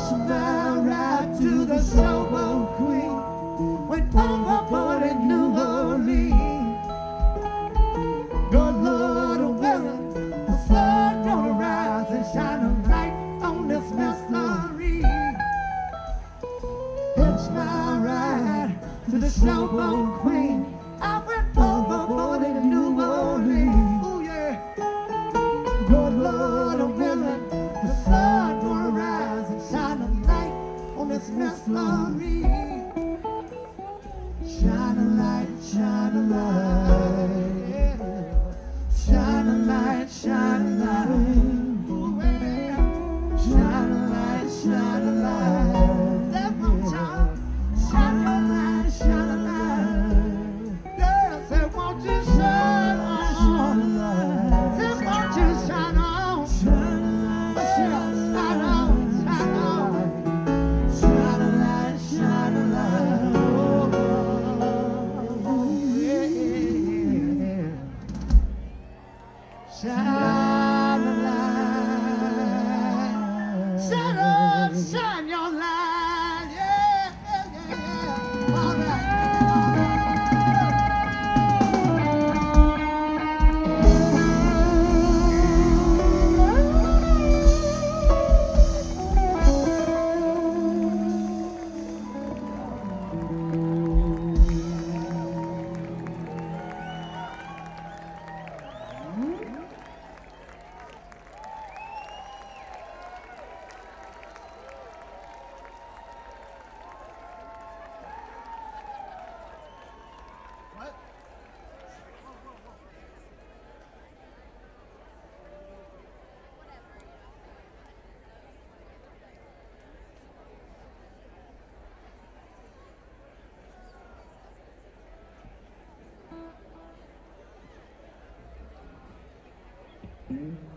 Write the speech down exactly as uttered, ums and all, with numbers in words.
Hitched my ride to the Showboat Queen. Went overboard in New Orleans. Good Lord willing, the sun gonna rise and shine a light on this mystery. Hitched my ride to the Showboat Queen. I went overboard in New Orleans. Oh yeah. Good Lord willing, the sun gonna rise and shine a light on this mystery. Shine a light, shine a light, shine a light, shine a light, ooh, yeah. Shine a light, shine a light. That one time, shine your light, shine a light. Yeah, say won't you shine on, say won't you shine on, shine a light, shine on, shine on, shine a light, shine a light. Shine a light, shine up, shine your light, yeah, yeah, yeah, yeah. All right, Mm-hmm.